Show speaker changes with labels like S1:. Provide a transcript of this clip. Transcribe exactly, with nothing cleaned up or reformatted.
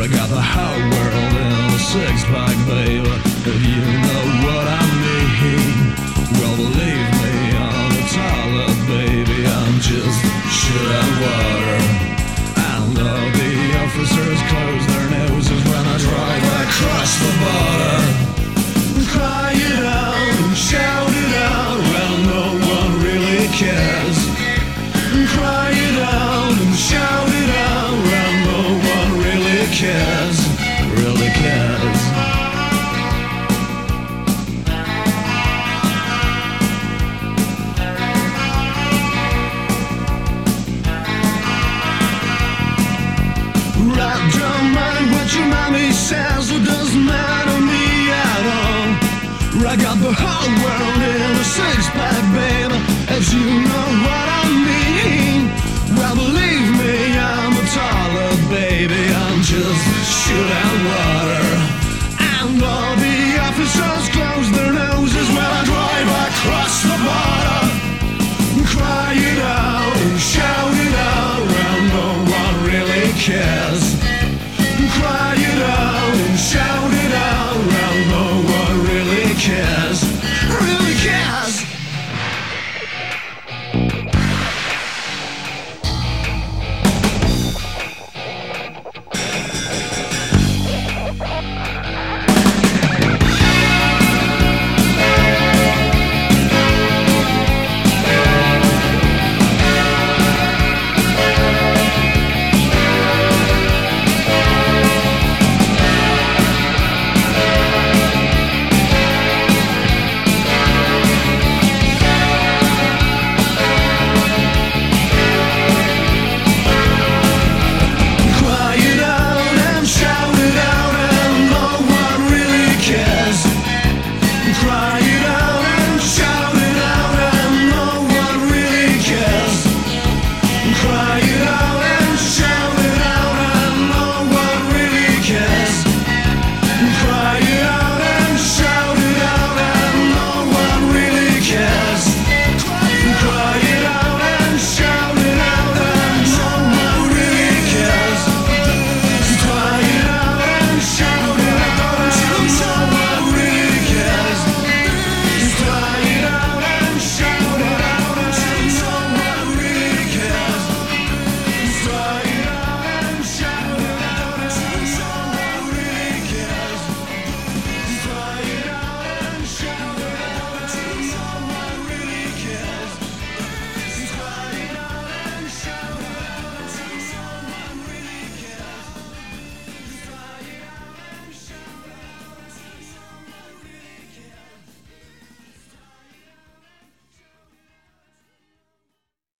S1: I got the whole world in a six-pack, baby, if you know what I mean. Well, believe me, I'm a toilet, baby, I'm just shit and water. And all the officers close their noses when I drive across the border. Cry it out and shout it out when no one really cares. Cry it out and shout it out when no one really cares, really cares. Right, don't mind what your mommy says, it doesn't matter me at all. I got the whole world in a six-pack, baby, if you know what I mean. Well, believe me, I'm a toilet, baby, I'm just shit and water.